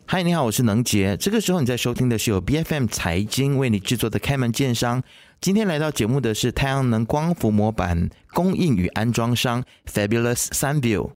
嗨，你好，我是能杰。这个时候你在收听的是由 BFM 财经为你制作的开门见商。今天来到节目的是太阳能光伏模板供应与安装商 Fabulous Sunview。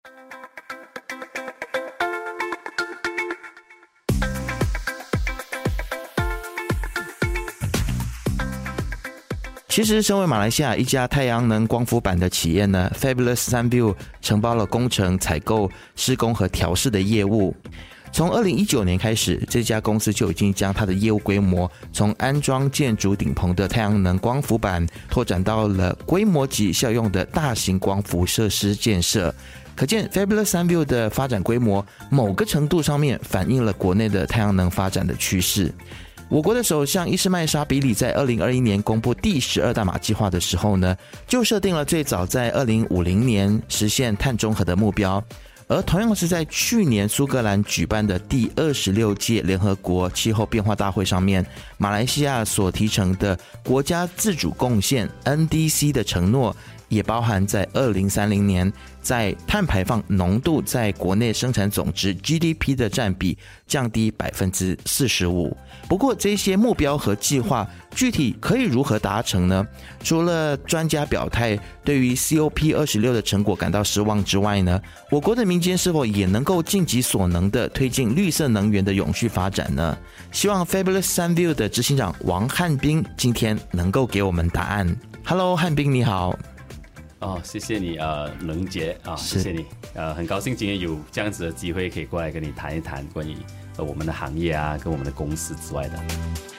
其实身为马来西亚一家太阳能光伏板的企业呢， Fabulous Sunview 承包了工程、采购、施工和调试的业务。从2019年开始，这家公司就已经将它的业务规模从安装建筑顶棚的太阳能光伏板拓展到了规模级效用的大型光伏设施建设。可见 Fabulous Sunview 的发展规模某个程度上面反映了国内的太阳能发展的趋势。我国的首相伊斯麦沙比里在2021年公布第12大马计划的时候呢，就设定了最早在2050年实现碳中和的目标。而同样是在去年苏格兰举办的第26届联合国气候变化大会上面，马来西亚所提成的国家自主贡献 NDC 的承诺，也包含在2030年在碳排放浓度在国内生产总值 GDP 的占比降低 45%。 不过这些目标和计划具体可以如何达成呢？除了专家表态对于 COP26 的成果感到失望之外呢，我国的民间是否也能够尽己所能的推进绿色能源的永续发展呢？希望 Fabulous Sunview 的执行长王汉斌今天能够给我们答案。 Hello， 汉斌你好。 谢谢你能杰谢谢你很高兴今天有这样子的机会可以过来跟你谈一谈关于我们的行业啊跟我们的公司之外的。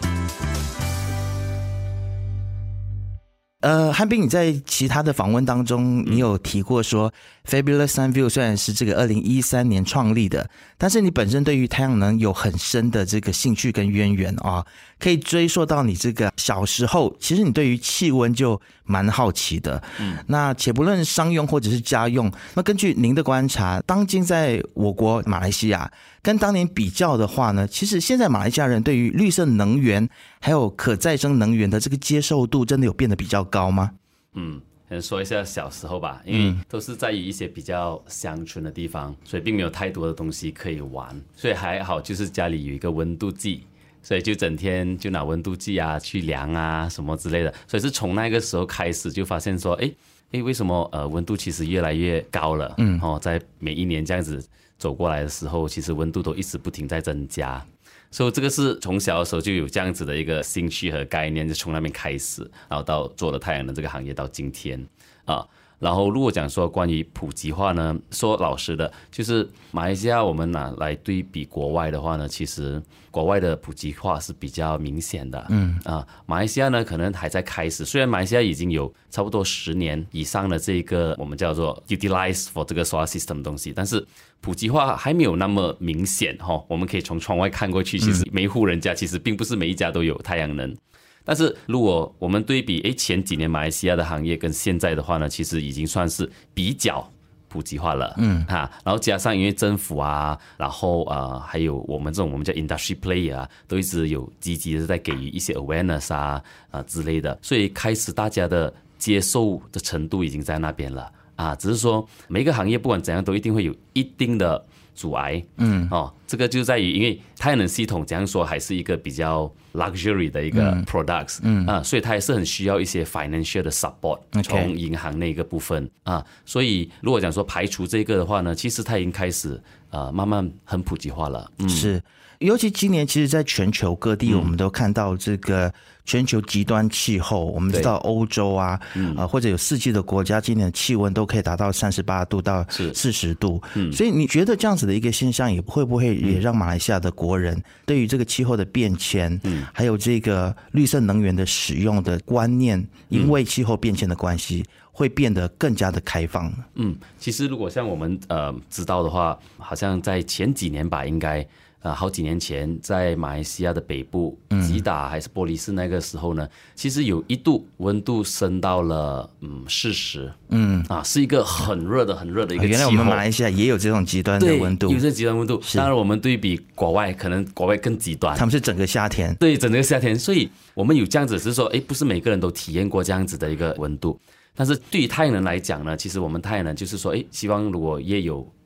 汉斌，你在其他的访问当中，你有提过说 Fabulous Sunview 虽然是这个2013年创立的，但是你本身对于太阳能有很深的这个兴趣跟渊源啊，可以追溯到你这个小时候，其实你对于气温就蛮好奇的。那且不论商用或者是家用，那根据您的观察，当今在我国马来西亚跟当年比较的话呢，其实现在马来西亚人对于绿色能源还有可再生能源的这个接受度真的有变得比较高吗？ 说一下小时候吧，因为都是在于一些比较乡村的地方，所以并没有太多的东西可以玩，所以还好就是家里有一个温度计，所以就整天就拿温度计啊去量啊什么之类的，所以是从那个时候开始就发现说为什么温度其实越来越高了，在每一年这样子走过来的时候，其实温度都一直不停在增加，所以这个是从小的时候就有这样子的一个兴趣和概念，就从那边开始，然后到做了太阳能这个行业到今天然后如果讲说关于普及化呢，说老实的，就是马来西亚我们拿来对比国外的话呢，其实国外的普及化是比较明显的。马来西亚呢可能还在开始，虽然马来西亚已经有差不多10年以上的这个我们叫做 utilize for 这个 solar system 的东西，但是普及化还没有那么明显我们可以从窗外看过去，其实每一户人家其实并不是每一家都有太阳能。但是如果我们对比前几年马来西亚的行业跟现在的话呢，其实已经算是比较普及化了。然后加上因为政府啊，然后还有我们这种我们叫 industry player 啊，都一直有积极的在给予一些 awareness 之类的，所以开始大家的接受的程度已经在那边了只是说每一个行业不管怎样都一定会有一定的阻碍。这个就在于因为太阳能系统怎样说还是一个比较 luxury 的一个 products，所以它也是很需要一些 financial 的 support，从银行那个部分所以如果讲说排除这个的话呢，其实它已经开始慢慢很普及化了。 是，尤其今年其实在全球各地我们都看到这个全球极端气候，我们知道欧洲或者有4季的国家今年的气温都可以达到38度到40度，所以你觉得这样子的一个现象也会不会也让马来西亚的国人对于这个气候的变迁还有这个绿色能源的使用的观念因为气候变迁的关系会变得更加的开放？ 其实如果像我们知道的话，好像在前几年吧，应该好几年前在马来西亚的北部吉打还是玻璃市那个时候呢，其实有一度温度升到了40，是一个很热的一个气候。 原来我们马来西亚也有这种极端的温度， 有这极端温度。当然我们对比国外，可能国外更极端， 他们是整个夏天。 对，整个夏天，所以我们有这样子是说不是每个人都体验过这样子的一个温度。但是对于太阳能来讲呢，其实我们太阳能就是说希望如果也有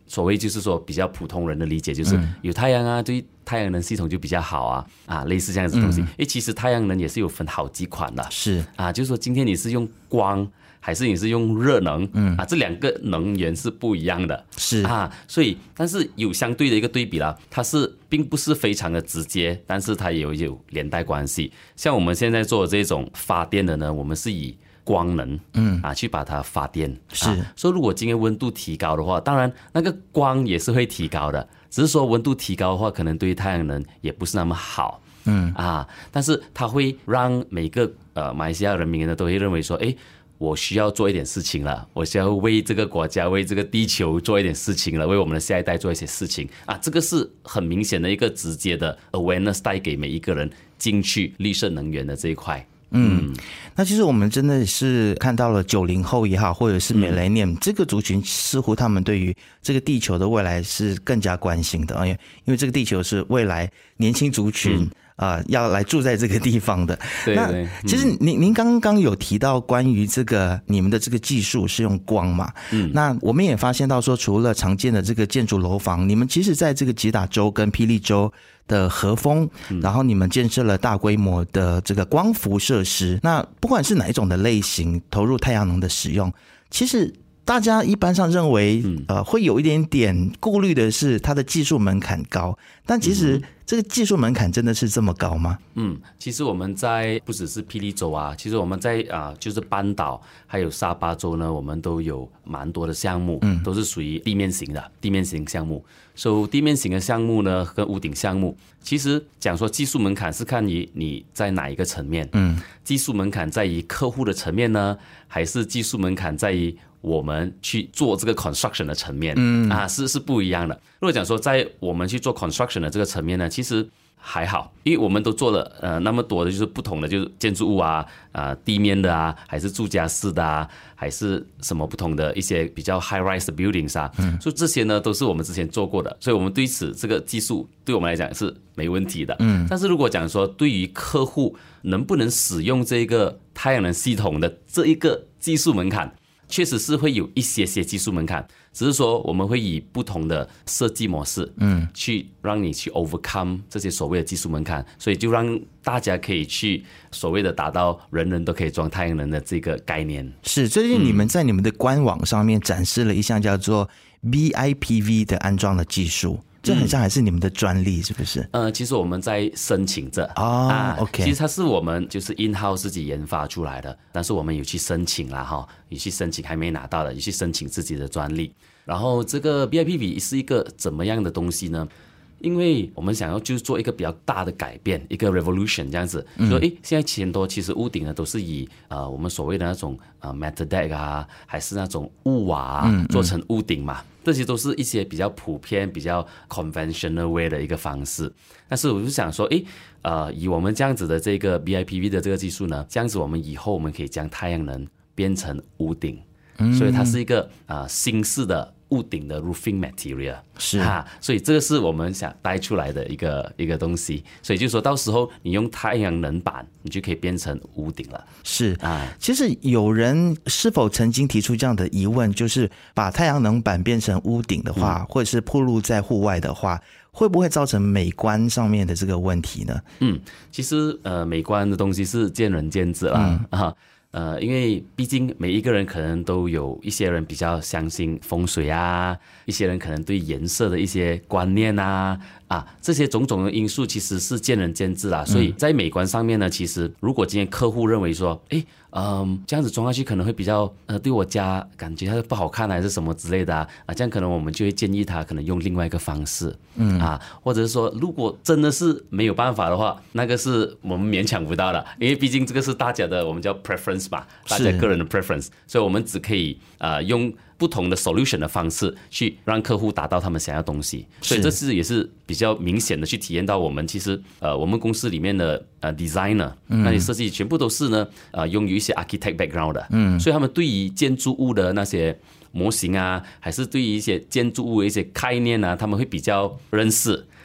所谓就是说比较普通人的理解，就是有太阳啊，对太阳能系统就比较好类似这样子的东西。其实太阳能也是有分好几款的， 是就是说今天你是用光还是你是用热能，这两个能源是不一样的， 是所以但是有相对的一个对比啦，它并不是非常的直接，但是它也有连带关系。像我们现在做的这种发电的呢，我们是以光能去把它发电， 是所以如果今天温度提高的话，当然那个光也是会提高的，只是说温度提高的话，可能对于太阳能也不是那么好，但是它会让每个马来西亚人民呢都会认为说，我需要做一点事情了，我需要为这个国家、为这个地球做一点事情了，为我们的下一代做一些事情这个是很明显的一个直接的 awareness 带给每一个人进去绿色能源的这一块。 那其实我们真的是看到了90后也好，或者是 Millennium 这个族群，似乎他们对于这个地球的未来是更加关心的，因为这个地球是未来年轻族群要来住在这个地方的。 对， 那其实您刚刚有提到关于这个你们的这个技术是用光嘛？那我们也发现到说，除了常见的这个建筑楼房，你们其实在这个吉打州跟霹雳州的和风，然后你们建设了大规模的这个光伏设施。那不管是哪一种的类型，投入太阳能的使用，其实大家一般上认为会有一点点顾虑的是它的技术门槛高，但其实这个技术门槛真的是这么高吗？ 其实我们在不只是霹雳州其实我们在就是班岛还有沙巴州呢，我们都有蛮多的项目，都是属于地面型项目。地面型的项目呢跟屋顶项目，其实讲说技术门槛是看你在哪一个层面，技术门槛在于客户的层面呢，还是技术门槛在于我们去做这个 construction 的层面，是不一样的。如果讲说在我们去做 construction 的这个层面呢，其实还好，因为我们都做了那么多的就是不同的就是建筑物地面的还是住家式的还是什么不同的一些比较 high rise 的 buildings 所以这些呢都是我们之前做过的，所以我们对此这个技术对我们来讲是没问题的。但是如果讲说对于客户能不能使用这个太阳能系统的这一个技术门槛，确实是会有一些技术门槛，只是说我们会以不同的设计模式，去让你去 overcome 这些所谓的技术门槛，所以就让大家可以去所谓的达到人人都可以装太阳能的这个概念。 是，最近你们在你们的官网上面展示了一项叫做 BIPV 的安装的技术。这很像还是你们的专利是不是？ 其实我们在申请着 OK， 其实它是我们就是 in-house 自己研发出来的，但是我们有去申请啦有去申请还没拿到的，有去申请自己的专利。然后这个 BIPV 是一个怎么样的东西呢？因为我们想要就是做一个比较大的改变，一个 revolution 这样子，说现在很多其实屋顶呢都是以我们所谓的那种metal deck还是那种屋瓦做成屋顶嘛，这些都是一些比较普遍比较 conventional way 的一个方式。但是我就想说以我们这样子的这个 BIPV 的这个技术呢，这样子我们以后我们可以将太阳能变成屋顶，所以它是一个新式的屋顶的 roofing material， 是所以这个是我们想带出来的一个东西，所以就说到时候你用太阳能板，你就可以变成屋顶了。 是其实有人是否曾经提出这样的疑问，就是把太阳能板变成屋顶的话，或者是暴露在户外的话，会不会造成美观上面的这个问题呢？ 其实美观的东西是见仁见智啦，因为毕竟每一个人可能都有一些人比较相信风水一些人可能对颜色的一些观念这些种种的因素其实是见仁见智啦。所以在美观上面呢，其实如果今天客户认为说这样子装下去可能会比较对我家感觉它不好看还是什么之类的这样可能我们就会建议他可能用另外一个方式或者是说如果真的是没有办法的话，那个是我们勉强不到的，因为毕竟这个是大家的我们叫 preference 嘛，大家个人的 preference， 所以我们只可以用不同的 solution 的方式去让客户达到他们想要的东西。所以这是也是比较明显的去体验到我们其实我们公司里面的designer 那些设计全部都是呢用于一些 architect background 的，所以他们对于建筑物的那些模型还是对于一些建筑物的一些概念他们会比较认识，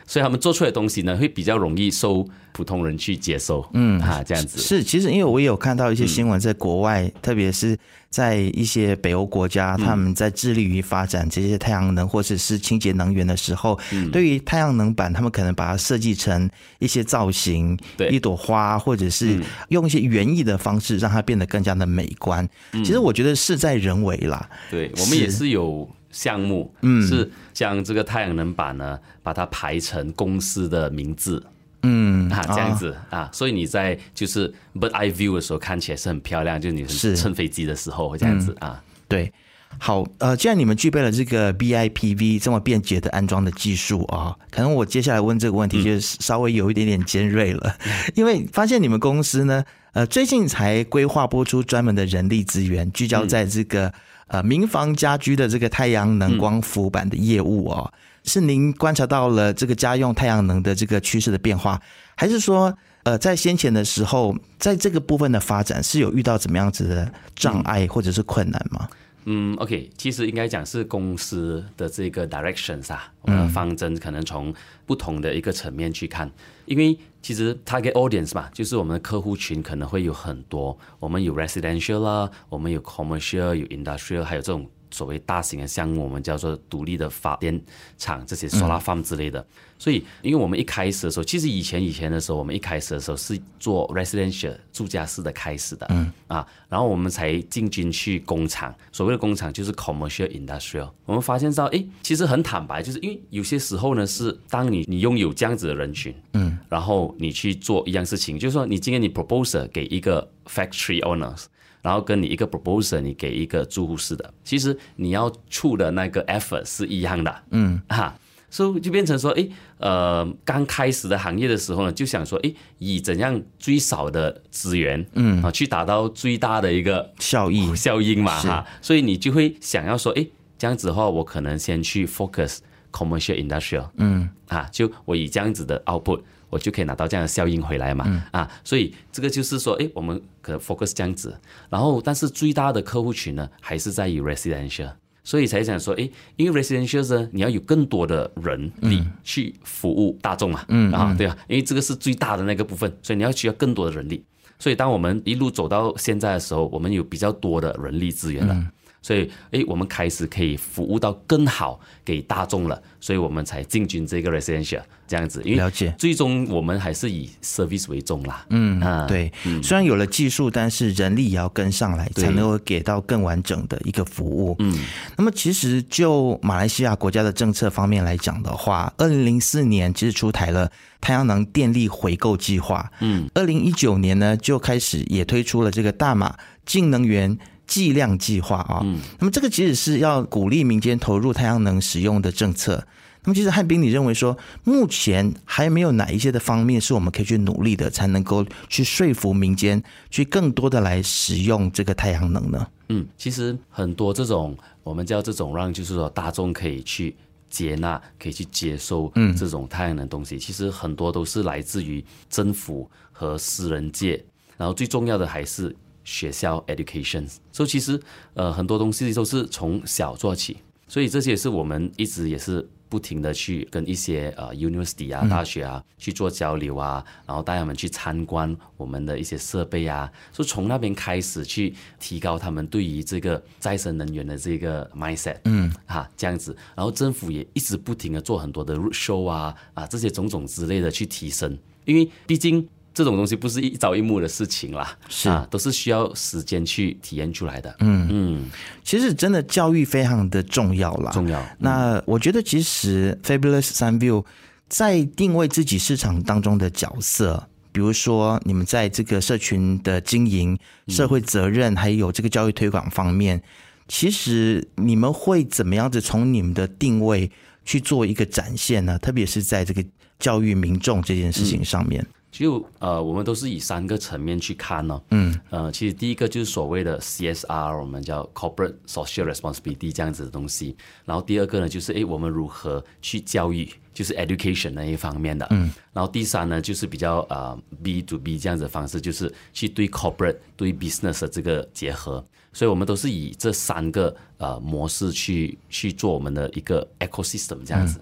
所以他们做出来的东西呢，会比较容易受普通人去接受。这样子是。其实因为我也有看到一些新闻，在国外，特别是在一些北欧国家，他们在致力于发展这些太阳能或者是清洁能源的时候，对于太阳能板，他们可能把它设计成一些造型，一朵花，或者是用一些园艺的方式，让它变得更加的美观。其实我觉得事在人为啦。 对，我们也是有项目，是将这个太阳能板呢，把它排成公司的名字。这样子所以你在就是 bird eye view 的时候看起来是很漂亮，就是你乘飞机的时候会这样子对。好，既然你们具备了这个 BIPV 这么便捷的安装的技术可能我接下来问这个问题就是稍微有一点点尖锐了，因为发现你们公司呢，最近才规划拨出专门的人力资源，聚焦在这个民房家居的这个太阳能光伏板的业务是您观察到了这个家用太阳能的这个趋势的变化，还是说在先前的时候，在这个部分的发展是有遇到怎么样子的障碍或者是困难吗 ？OK， 其实应该讲是公司的这个 directions 我们的方针可能从不同的一个层面去看，因为其实 target audience 嘛，就是我们的客户群可能会有很多，我们有 residential 啦，我们有 commercial， 有 industrial， 还有这种所谓大型的项目，我们叫做独立的发电厂，这些 solar farm 之类的。所以因为我们一开始的时候，其实以前的时候，我们一开始的时候是做 residential 住家式的开始的，然后我们才进军去工厂，所谓的工厂就是 commercial industrial。我们发现到，其实很坦白，就是因为有些时候呢，是当你拥有这样子的人群，然后你去做一样事情，就是说你今天你 proposal 给一个 factory owners。然后跟你一个 proposal 你给一个住户式的，其实你要出的那个 effort 是一样的，所以就变成说，刚开始的行业的时候呢，就想说，以怎样最少的资源，去达到最大的一个效应嘛，所以你就会想要说，这样子的话，我可能先去 focus commercial industrial，就我以这样子的 output。我就可以拿到这样的效应回来嘛，所以这个就是说，我们可能 focus 这样子，然后但是最大的客户群呢，还是在于 residential， 所以才想说，因为 residential 呢，你要有更多的人力去服务大众嘛，对吧？因为这个是最大的那个部分，所以你要需要更多的人力，所以当我们一路走到现在的时候，我们有比较多的人力资源了。所以，我们开始可以服务到更好给大众了，所以我们才进军这个 residential 这样子。因为最终我们还是以 service 为重啦。 对。虽然有了技术，但是人力也要跟上来，才能够给到更完整的一个服务。那么其实就马来西亚国家的政策方面来讲的话，2004年其实出台了太阳能电力回购计划。2019年呢就开始也推出了这个大马净能源计量计划那么这个其实是要鼓励民间投入太阳能使用的政策。那么其实汉斌，你认为说目前还没有哪一些的方面是我们可以去努力的，才能够去说服民间去更多的来使用这个太阳能呢？ 其实很多这种我们叫这种让就是说大众可以去接纳，可以去接受这种太阳能的东西，其实很多都是来自于政府和私人界，然后最重要的还是学校 education， 所以其实很多东西都是从小做起，所以这些是我们一直也是不停的去跟一些university 大学去做交流然后带他们去参观我们的一些设备所以从那边开始去提高他们对于这个再生能源的这个 mindset，这样子，然后政府也一直不停的做很多的 roadshow 这些种种之类的去提升，因为毕竟这种东西不是一朝一暮的事情啦，都是需要时间去体验出来的。 其实真的教育非常的重要啦。那我觉得其实 Fabulous Sunview 在定位自己市场当中的角色，比如说你们在这个社群的经营、社会责任还有这个教育推广方面，其实你们会怎么样子从你们的定位去做一个展现呢？特别是在这个教育民众这件事情上面。 就我们都是以3个层面去看其实第一个就是所谓的 CSR， 我们叫 Corporate Social Responsibility 这样子的东西，然后第二个呢就是我们如何去教育，就是 education 那一方面的，然后第3呢就是比较B to B 这样子的方式，就是去对 corporate 对 business 的这个结合，所以我们都是以这3个模式去做我们的一个 ecosystem 这样子。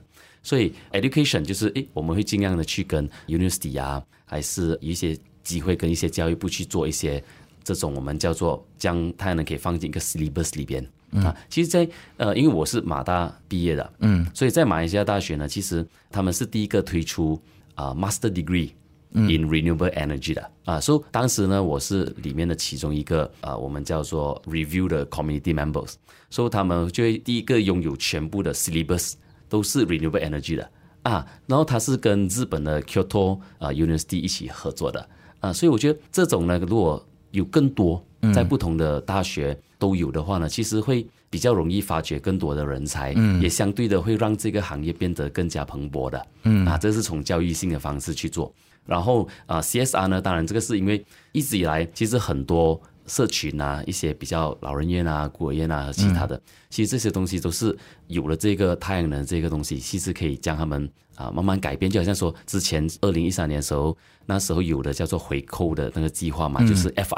所以 education 就是我们会尽量的去跟 university 啊，还是有一些机会跟一些教育部去做一些这种我们叫做将太阳能可以放进一个 syllabus 里边。其实在因为我是马大毕业的，所以在马来西亚大学呢，其实他们是第一个推出master degree in renewable energy 的所以当时呢，我是里面的其中一个我们叫做 review 的 community members， 所以他们就会第一个拥有全部的 syllabus 都是 renewable energy 的然后他是跟日本的 Kyoto University 一起合作的所以我觉得这种呢，如果有更多在不同的大学都有的话呢，其实会比较容易发掘更多的人才，也相对的会让这个行业变得更加蓬勃的。这是从教育性的方式去做。然后CSR 呢，当然这个是因为一直以来其实很多社群一些比较老人院孤儿院和其他的，其实这些东西都是有了这个太阳能这个东西，其实可以将他们慢慢改变。就好像说之前2013年的时候，那时候有的叫做回扣的那个计划嘛，就是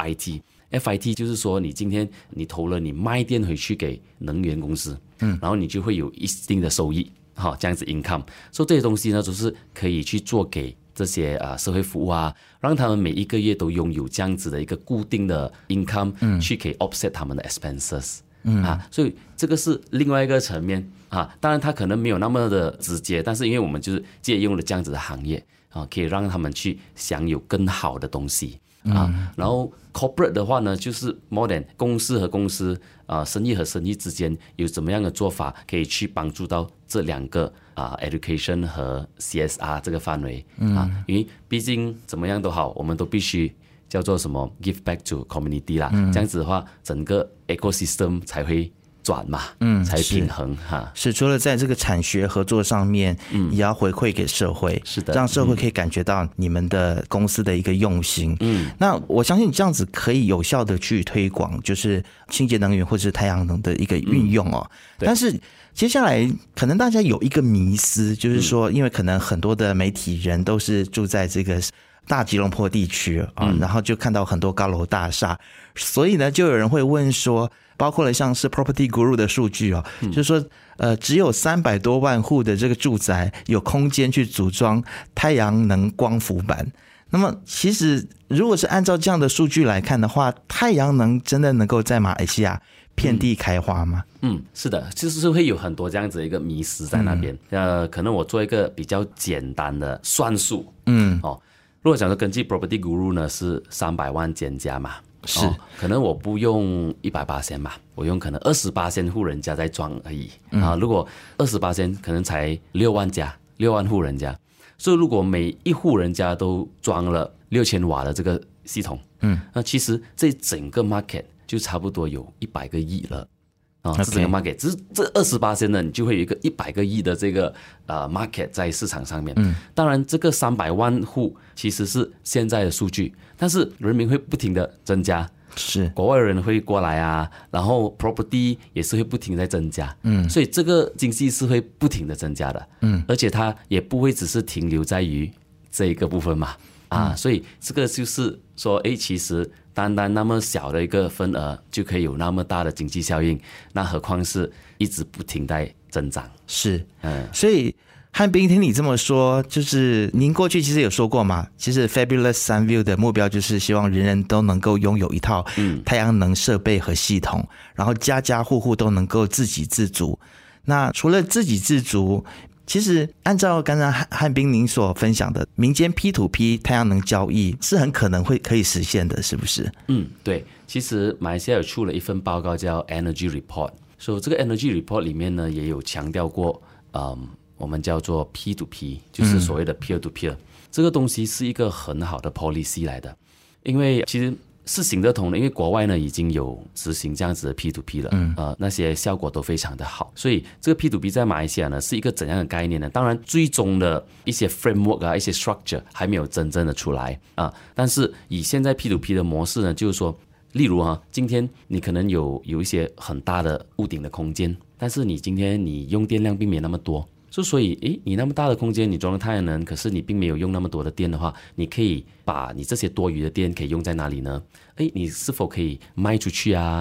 FIT 就是说你今天你投了，你卖电回去给能源公司，然后你就会有一定的收益，这样子 income。所以这些东西呢，都是可以去做给这些社会服务让他们每一个月都拥有这样子的一个固定的 income，去可以 offset 他们的 expenses。所以这个是另外一个层面当然它可能没有那么的直接，但是因为我们就是借用了这样子的行业可以让他们去享有更好的东西然后 corporate 的话呢，就是 more than 公司和公司生意和生意之间有怎么样的做法可以去帮助到这两个education 和 CSR 这个范围因为毕竟怎么样都好，我们都必须叫做什么 give back to community 啦，这样子的话整个 ecosystem 才会转嘛，才平衡是除了在这个产学合作上面，也要回馈给社会， 是的， 让社会可以感觉到你们的公司的一个用心。那我相信你这样子可以有效的去推广，就是清洁能源或是太阳能的一个运用但是接下来可能大家有一个迷思，就是说，因为可能很多的媒体人都是住在这个大吉隆坡地区然后就看到很多高楼大厦，所以呢，就有人会问说，包括了像是 Property Guru 的数据就是说只有300多万户的这个住宅有空间去组装太阳能光伏板。那么其实如果是按照这样的数据来看的话，太阳能真的能够在马来西亚遍地开花吗？ 是的，就是会有很多这样子的一个迷思在那边。可能我做一个比较简单的算术。如果讲说根据 Property Guru 呢是300万间家嘛， 是可能我不用100%嘛，我用可能20%户人家在装而已如果20%可能才6万户人家，所以如果每一户人家都装了6000瓦的这个系统，那其实这整个 market 就差不多有100个亿了。这整个 market 这20% 呢，你就会有一个100个亿的这个market 在市场上面。当然这个300万户其实是现在的数据，但是人民会不停的增加， 是国外人会过来然后 property 也是会不停在增加，所以这个经济是会不停的增加的，而且它也不会只是停留在于这一个部分嘛，所以这个就是说，其实单单那么小的一个份额就可以有那么大的经济效应，那何况是一直不停在增长。 是，所以汉斌听你这么说，就是您过去其实有说过嘛，其实 Fabulous Sunview 的目标就是希望人人都能够拥有一套太阳能设备和系统，然后家家户户都能够自给自足。那除了自给自足，其实按照刚才汉斌您所分享的，民间 P2P 太阳能交易是很可能可以实现的，是不是？ 对，其实马来西亚有出了一份报告叫 Energy Report， 所以这个 Energy Report 里面呢也有强调过我们叫做 P2P， 就是所谓的 Peer to Peer，这个东西是一个很好的 policy 来的，因为其实是行得通的，因为国外呢已经有执行这样子的 P2P 了，那些效果都非常的好，所以这个 P2P 在马来西亚呢是一个怎样的概念呢？当然最终的一些 framework 一些 structure 还没有真正的出来但是以现在 P2P 的模式呢，就是说，例如今天你可能有一些很大的屋顶的空间，但是你今天你用电量并没有那么多。所以你那么大的空间你装了太阳能，可是你并没有用那么多的电的话，你可以把你这些多余的电可以用在哪里呢？你是否可以卖出去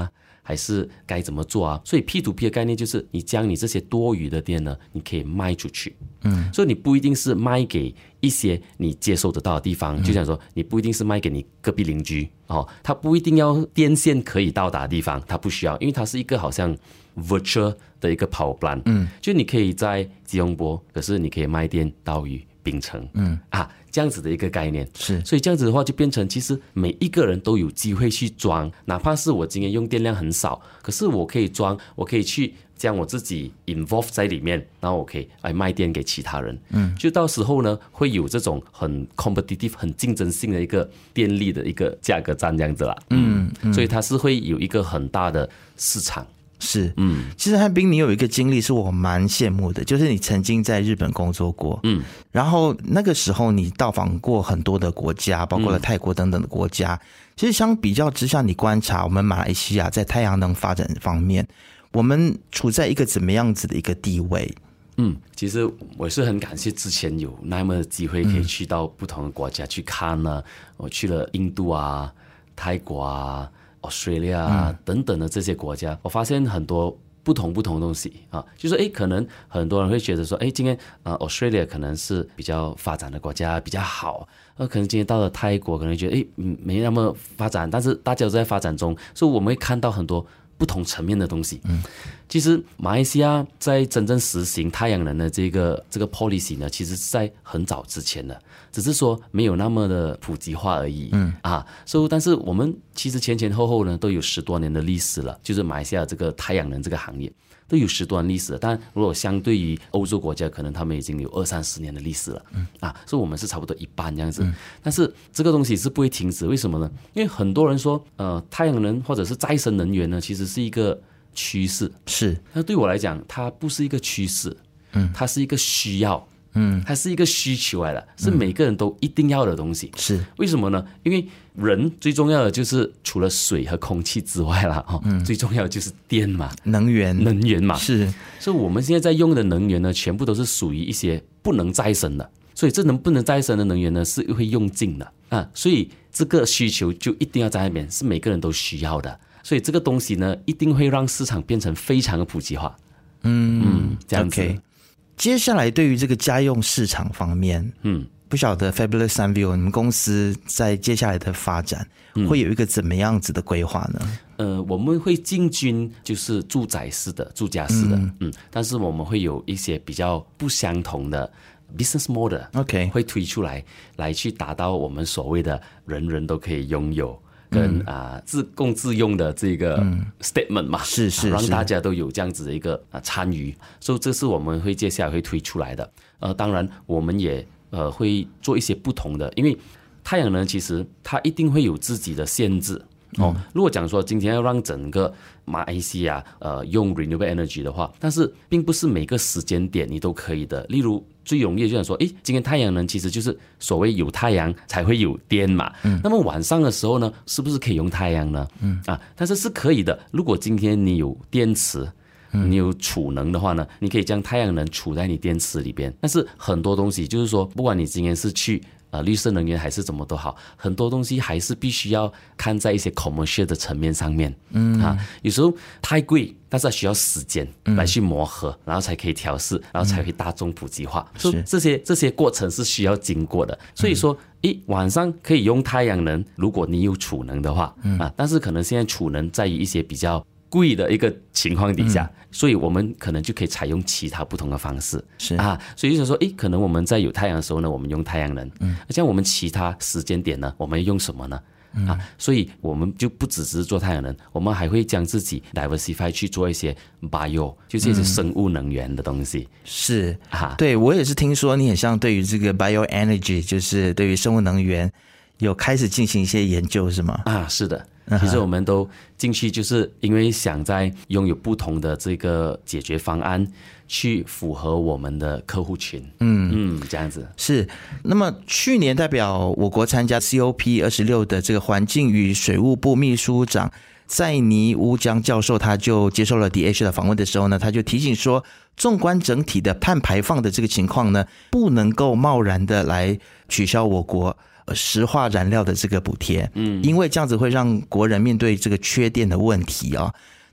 还是该怎么做啊？所以 P2P 的概念就是你将你这些多余的电呢，你可以卖出去。所以你不一定是卖给一些你接受得到的地方，就像说你不一定是卖给你隔壁邻居他不一定要电线可以到达的地方，他不需要，因为它是一个好像 virtual 的一个 power plant，就你可以在吉隆坡，可是你可以卖电到于槟城，这样子的一个概念是， 所以这样子的话就变成，其实每一个人都有机会去装，哪怕是我今天用电量很少，可是我可以装，我可以去将我自己 involve 在里面，然后我可以卖电给其他人，就到时候呢会有这种很 competitive 很竞争性的一个电力的一个价格战这样子啦，所以它是会有一个很大的市场。 是，其实汉斌，你有一个经历是我蛮羡慕的，就是你曾经在日本工作过，然后那个时候你到访过很多的国家，包括了泰国等等的国家。其实相比较之下，你观察我们马来西亚在太阳能发展方面，我们处在一个怎么样子的一个地位？ 其实我是很感谢之前有那么的机会可以去到不同的国家去看呢，我去了印度啊、泰国啊、Australia 等等的这些国家，我发现很多不同的东西啊，就是可能很多人会觉得说，今天Australia 可能是比较发展的国家比较好，可能今天到了泰国可能觉得没那么发展，但是大家都在发展中，所以我们会看到很多不同层面的东西。其实马来西亚在真正实行太阳能的这个 policy 呢，其实是在很早之前的，只是说没有那么的普及化而已。但是我们其实前后呢都有10多年的历史了，就是马来西亚这个太阳能这个行业都有10多年历史了。但如果相对于欧洲国家，可能他们已经有20-30年的历史了。所以我们是差不多一半这样子。但是这个东西是不会停止，为什么呢？因为很多人说，太阳能或者是再生能源呢，其实是一个趋势。 是， 那对我来讲，它不是一个趋势，它是一个需要。它是一个需求来的，是每个人都一定要的东西。 是， 为什么呢？因为人最重要的就是除了水和空气之外啦，最重要的就是电嘛，能源嘛。 是， 所以我们现在在用的能源呢，全部都是属于一些不能再生的，所以这不能再生的能源呢，是会用尽的所以这个需求就一定要在那边，是每个人都需要的。所以这个东西呢，一定会让市场变成非常的普及化。这样子。 Okay. 接下来对于这个家用市场方面，不晓得 Fabulous Sunview 你们公司在接下来的发展会有一个怎么样子的规划呢？ 我们会进军就是住家式的，但是我们会有一些比较不相同的 business model， 会推出来去达到我们所谓的人人都可以拥有。跟自供自用的这个 statement 嘛， 是让大家都有这样子的一个参与，所以这是我们会接下来会推出来的。当然我们也会做一些不同的，因为太阳能其实它一定会有自己的限制。如果讲说今天要让整个马来西亚用 renewable energy 的话，但是并不是每个时间点你都可以的。例如最容易就想说，今天太阳能其实就是所谓有太阳才会有电嘛。那么晚上的时候呢，是不是可以用太阳呢？但是是可以的。如果今天你有电池，你有储能的话呢，你可以将太阳能储在你电池里边。但是很多东西就是说，不管你今天是去绿色能源还是怎么都好，很多东西还是必须要看在一些 commercial 的层面上面。有时候太贵，但是它需要时间来去磨合，然后才可以调试，然后才会大众普及化。所以这些过程是需要经过的。所以说，晚上可以用太阳能，如果你有储能的话，但是可能现在储能在于一些比较贵的一个情况底下，所以我们可能就可以采用其他不同的方式。所以就是说，可能我们在有太阳的时候呢，我们用太阳能，像我们其他时间点呢，我们用什么呢？所以我们就不只是做太阳能，我们还会将自己 diversify 去做一些 bio， 就是一些生物能源的东西。 是对，我也是听说你很像对于这个 bio energy， 就是对于生物能源有开始进行一些研究，是吗？ 是的。其实我们都进去，就是因为想在拥有不同的这个解决方案，去符合我们的客户群。这样子是。那么去年代表我国参加 COP26 的这个环境与水务部秘书长塞尼乌江教授，他就接受了 DH 的访问的时候呢，他就提醒说，纵观整体的碳排放的这个情况呢，不能够贸然的来取消我国石化燃料的这个补贴，因为这样子会让国人面对这个缺电的问题啊。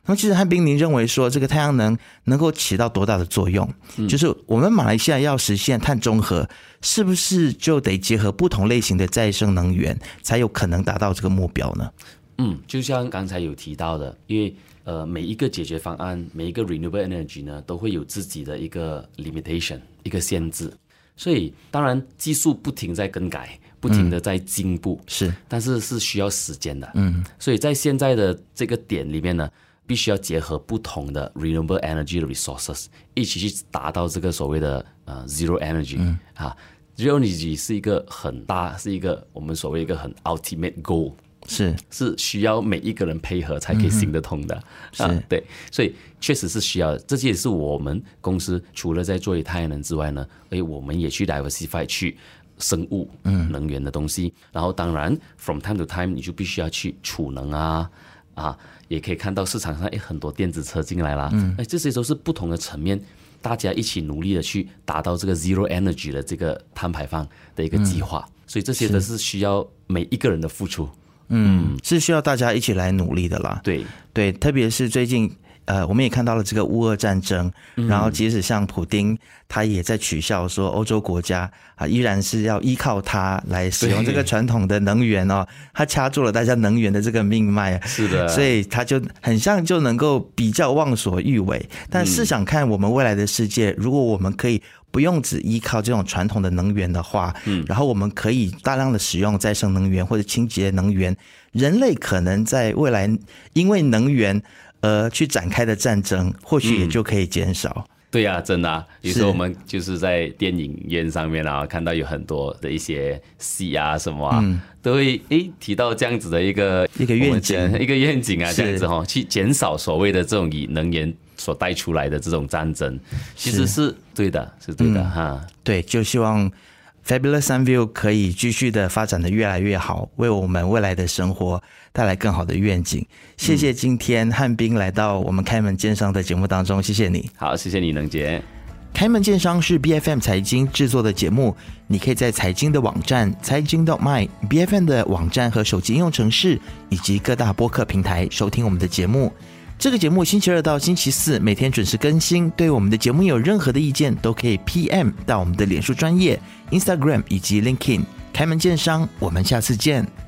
那么其实汉斌，您认为说这个太阳能能够起到多大的作用？就是我们马来西亚要实现碳中和，是不是就得结合不同类型的再生能源，才有可能达到这个目标呢？ 就像刚才有提到的，因为每一个解决方案，每一个 renewable energy 呢，都会有自己的一个 limitation， 一个限制。所以当然技术不停在更改，不停的在进步， 是， 但是需要时间的。所以在现在的这个点里面呢，必须要结合不同的 renewable energy 的 resources， 一起去达到这个所谓的zero energy。zero energy 是一个很大，是一个我们所谓一个很 ultimate goal。是需要每一个人配合才可以行得通的。对，所以确实是需要，这也是我们公司除了在做太阳能之外呢，我们也去 diversify 去生物能源的东西。然后当然 from time to time 你就必须要去储能也可以看到市场上很多电子车进来啦。这些都是不同的层面，大家一起努力的去达到这个 zero energy 的这个碳排放的一个计划。所以这些都是需要每一个人的付出。 是需要大家一起来努力的啦。对，特别是最近我们也看到了这个乌俄战争，然后即使像普丁他也在取笑说欧洲国家依然是要依靠他来使用这个传统的能源他掐住了大家能源的这个命脉。 是的， 所以他就很像就能够比较忘所欲为。但试想看我们未来的世界，如果我们可以不用只依靠这种传统的能源的话，然后我们可以大量的使用再生能源或者清洁能源，人类可能在未来因为能源去展开的战争或许也就可以减少。 对啊，真的有时候我们就是在电影院上面看到有很多的一些戏什么都会提到这样子的一个愿景这样子去减少所谓的这种以能源所带出来的这种战争，其实是对的，是对的对，就希望 Fabulous Sunview 可以继续的发展的越来越好，为我们未来的生活带来更好的愿景。谢谢今天汉斌来到我们开门见商的节目当中，谢谢你。 好，谢谢你能杰。 开门见商是 BFM 财经制作的节目，你可以在财经的网站财经 .my、BFM 的网站和手机应用程式以及各大播客平台收听我们的节目。这个节目星期二到星期四每天准时更新，对我们的节目有任何的意见都可以 PM 到我们的脸书专页 Instagram 以及 LinkedIn。开门见商，我们下次见。